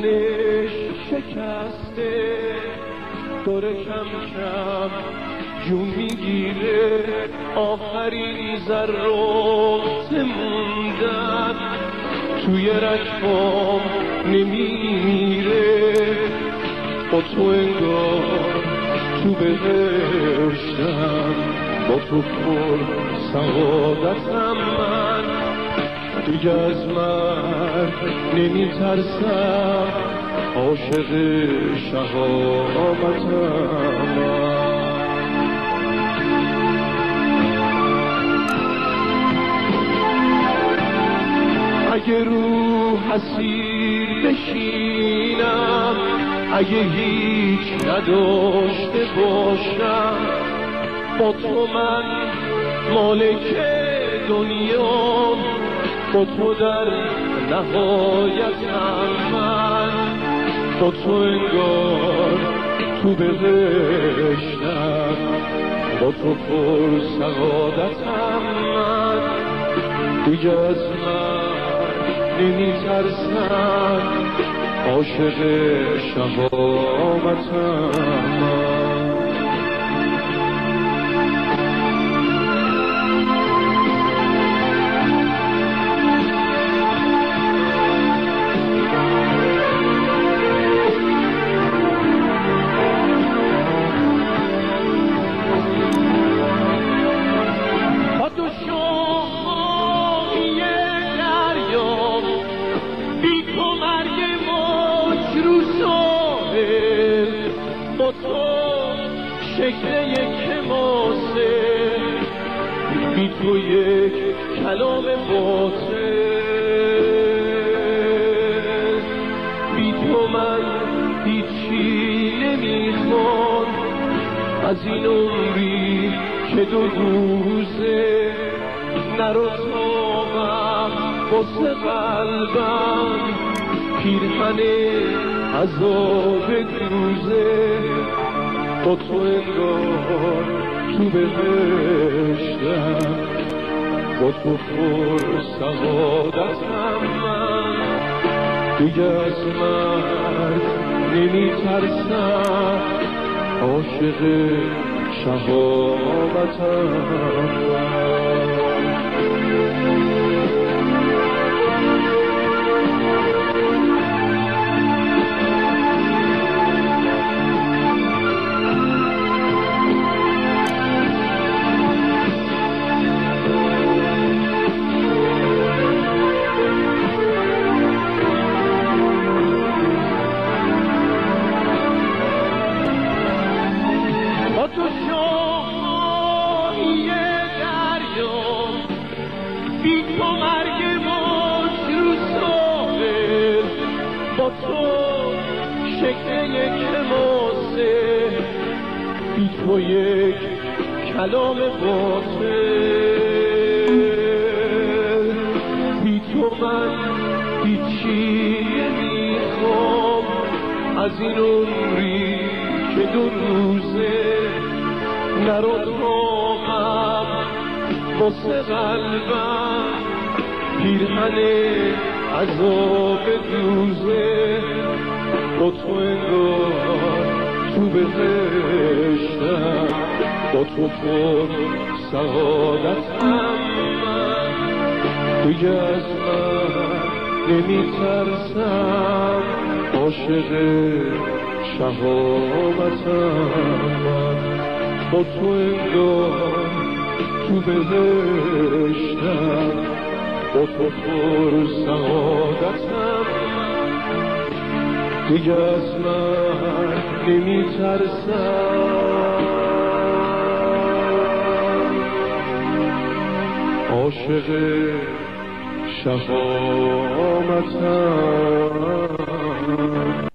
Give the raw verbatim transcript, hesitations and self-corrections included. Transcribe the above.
تنش شکسته داره کم کم جون میگیره، آخرین ذرات موندن توی رگ‌هام نمیمیره. با تو انگار تو بهشتم، با تو پر سعادتم، من دیگه از من نمیترسم، عاشق شهامتم. اگه رو حسیر بشینم، اگه هیچ نداشته باشم، با تو من مالک دنیا، با تو در نهایتم، من با تو انگار تو بهشتم، با تو پر سعادتم، من دیگه از من نمیترسم، عاشق شهامتم. با تو شکل یک ماسه، بی تو یک کلام باطل، بی تو من هیچی نمیخوام از این عمری که دو روزه، نرو تاقم واسه قلبم، پیرهن عذاب دوزه، با تو انگار تو بهشتم، با تو پر سعادتم، من دیگه از من نمیترسم، عاشق شهامتم. بی تو مرگ موج رو ساحل، با تو شکل یک ماسه، بی تو یک کلام باطل، بی تو من هیچی نمیخوام از این عمری که دو روزه، نرو تاقم واسه قلبم، پیرهن عذاب دوزه، با تو انگار تو بهشتم، با تو پر سعادتم، من دیگه از من نمیترسم، عاشق شهامتم. با تو انگار تو بهشتم، با تو پر سعادتم، دیگه از من نمیترسم، عاشق شهامتم.